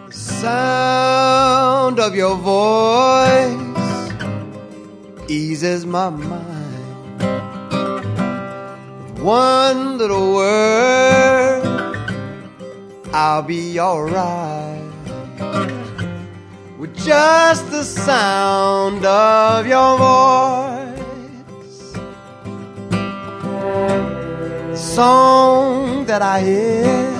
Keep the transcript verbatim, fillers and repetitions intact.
Sound of your voice eases my mind. With one little word, I'll be alright. With just the sound of your voice, the song that I hear